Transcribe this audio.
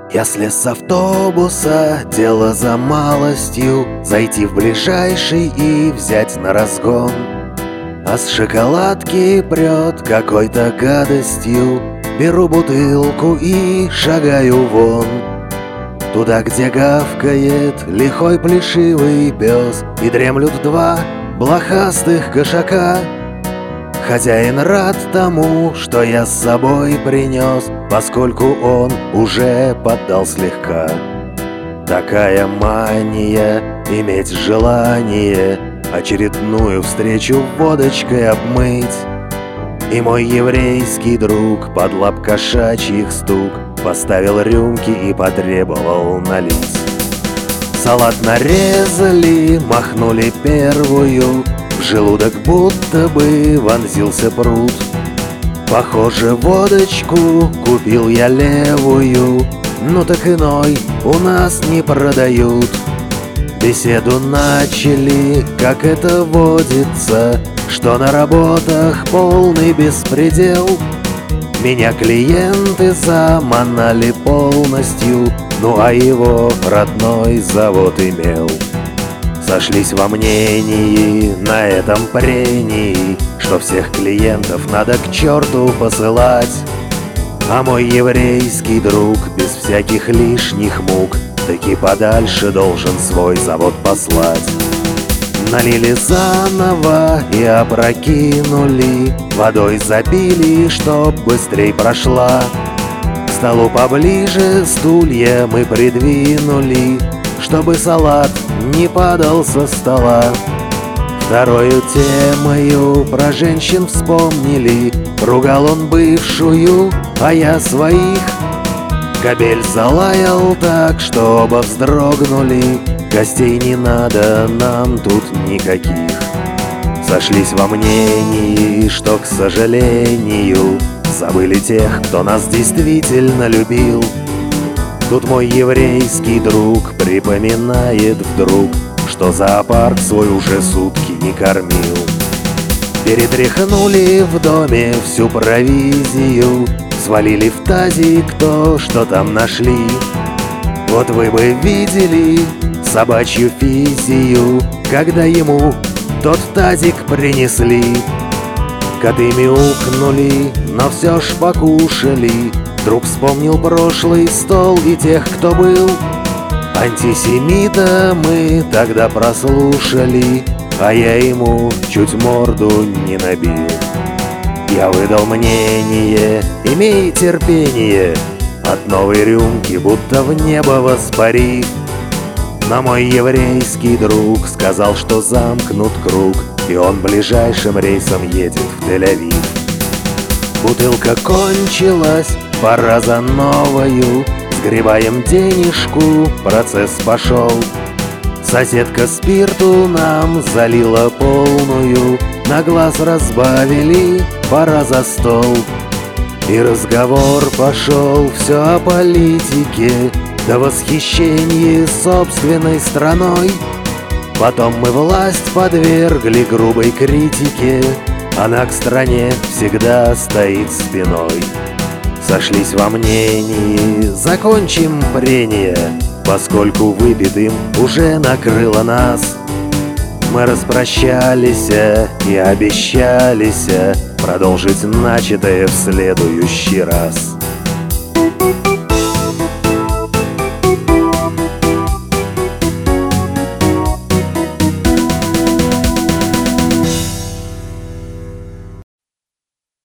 Я слез с автобуса, дело за малостью зайти в ближайший и взять на разгон. А с шоколадки прет какой-то гадостью. Беру бутылку и шагаю вон. Туда, где гавкает лихой плешивый пес, и дремлют два блохастых кошака. Хозяин рад тому, что я с собой принес, поскольку он уже поддал слегка. Такая мания иметь желание очередную встречу водочкой обмыть. И мой еврейский друг под лап кошачьих стук поставил рюмки и потребовал налить. Салат нарезали, махнули первую, в желудок будто бы вонзился пруд. Похоже, водочку купил я левую, ну так иной у нас не продают. Беседу начали, как это водится, что на работах полный беспредел. Меня клиенты заманали полностью, ну а его родной завод имел. Сошлись во мнении на этом прении, что всех клиентов надо к черту посылать. А мой еврейский друг без всяких лишних мук таки подальше должен свой завод послать. Налили заново и опрокинули, водой запили, чтоб быстрей прошла. К столу поближе стулья мы придвинули, чтобы салат не падал со стола. Второю темою про женщин вспомнили, ругал он бывшую, а я своих. Кобель залаял так, что оба вздрогнули, гостей не надо нам тут никаких. Сошлись во мнении, что, к сожалению, забыли тех, кто нас действительно любил. Тут мой еврейский друг припоминает вдруг, что зоопарк свой уже сутки не кормил. Перетряхнули в доме всю провизию, свалили в тазик то, что там нашли. Вот вы бы видели собачью физию, когда ему тот тазик принесли. Коты мяукнули, но все ж покушали. Друг вспомнил прошлый стол и тех, кто был. Антисемита мы тогда прослушали, а я ему чуть морду не набил. Я выдал мнение, имей терпение, от новой рюмки будто в небо воспарив. Но мой еврейский друг сказал, что замкнут круг, и он ближайшим рейсом едет в Тель-Авив. Бутылка кончилась, пора за новою, сгребаем денежку, процесс пошел. Соседка спирту нам залила полную, на глаз разбавили, пора за стол. И разговор пошел все о политике, до восхищения собственной страной. Потом мы власть подвергли грубой критике, она к стране всегда стоит спиной. Сошлись во мнении, закончим прение, поскольку выпитым уже накрыло нас. Мы распрощались и обещались продолжить начатое в следующий раз.